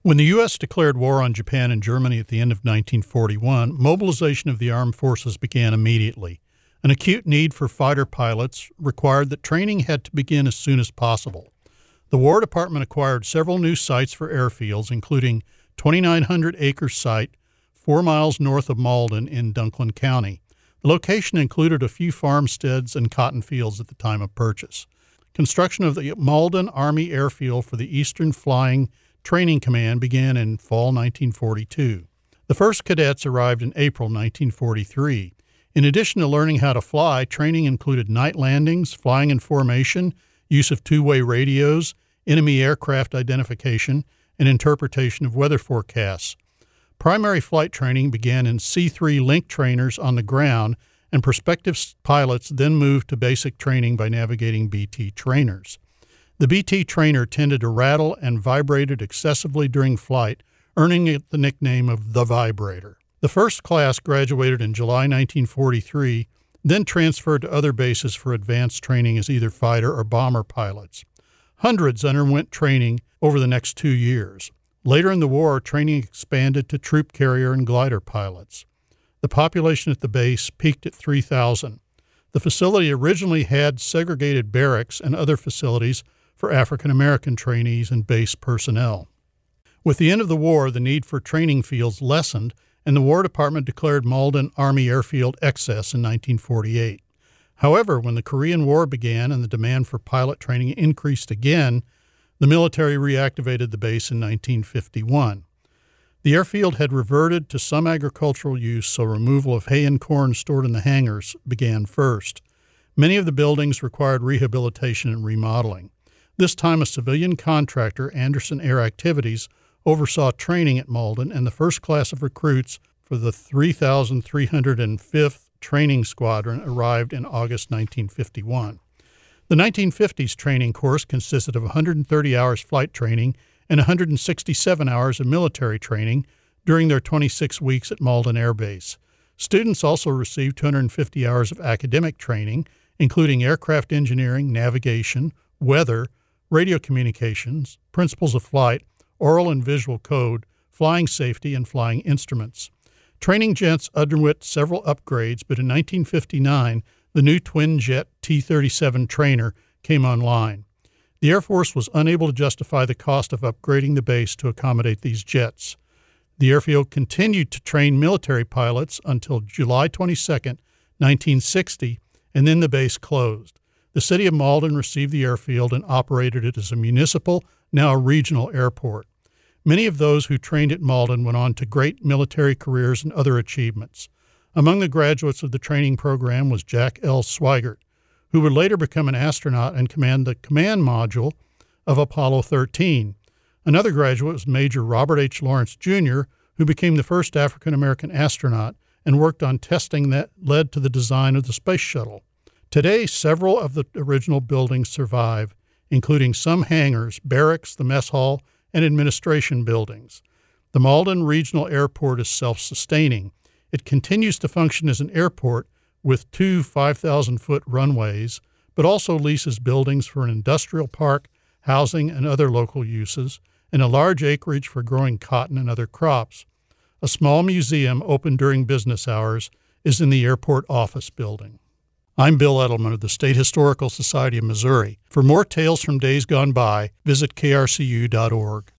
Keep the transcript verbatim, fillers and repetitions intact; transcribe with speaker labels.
Speaker 1: When the U S declared war on Japan and Germany at the end of nineteen forty-one, mobilization of the armed forces began immediately. An acute need for fighter pilots required that training had to begin as soon as possible. The War Department acquired several new sites for airfields, including twenty-nine hundred acre site four miles north of Malden in Dunklin County. The location included a few farmsteads and cotton fields at the time of purchase. Construction of the Malden Army Airfield for the Eastern Flying Training Command began in fall nineteen forty-two. The first cadets arrived in April nineteen forty-three. In addition to learning how to fly, training included night landings, flying in formation, use of two-way radios, enemy aircraft identification, and interpretation of weather forecasts. Primary flight training began in C three Link trainers on the ground, and prospective pilots then moved to basic training by navigating B T trainers. The B T trainer tended to rattle and vibrated excessively during flight, earning it the nickname of the Vibrator. The first class graduated in July nineteen forty-three, then transferred to other bases for advanced training as either fighter or bomber pilots. Hundreds underwent training over the next two years. Later in the war, training expanded to troop carrier and glider pilots. The population at the base peaked at three thousand. The facility originally had segregated barracks and other facilities for African American trainees and base personnel. With the end of the war, the need for training fields lessened, and the War Department declared Malden Army Airfield excess in nineteen forty-eight. However, when the Korean War began and the demand for pilot training increased again, the military reactivated the base in nineteen fifty-one. The airfield had reverted to some agricultural use, so removal of hay and corn stored in the hangars began first. Many of the buildings required rehabilitation and remodeling. This time, a civilian contractor, Anderson Air Activities, oversaw training at Malden, and the first class of recruits for the three thousand three hundred fifth Training Squadron arrived in August nineteen fifty-one. The nineteen fifties training course consisted of one hundred thirty hours flight training and one hundred sixty-seven hours of military training during their twenty-six weeks at Malden Air Base. Students also received two hundred fifty hours of academic training, including aircraft engineering, navigation, weather, radio communications, principles of flight, oral and visual code, flying safety, and flying instruments. Training jets underwent several upgrades, but in nineteen fifty-nine, the new twin-jet T thirty-seven trainer came online. The Air Force was unable to justify the cost of upgrading the base to accommodate these jets. The airfield continued to train military pilots until July twenty-second, nineteen sixty, and then the base closed. The city of Malden received the airfield and operated it as a municipal, now a regional airport. Many of those who trained at Malden went on to great military careers and other achievements. Among the graduates of the training program was Jack L. Swigert, who would later become an astronaut and command the command module of Apollo thirteen. Another graduate was Major Robert H. Lawrence, Junior, who became the first African-American astronaut and worked on testing that led to the design of the space shuttle. Today, several of the original buildings survive, including some hangars, barracks, the mess hall, and administration buildings. The Malden Regional Airport is self-sustaining. It continues to function as an airport with two five thousand foot runways, but also leases buildings for an industrial park, housing, and other local uses, and a large acreage for growing cotton and other crops. A small museum open during business hours is in the airport office building. I'm Bill Edelman of the State Historical Society of Missouri. For more tales from days gone by, visit K R C U dot org.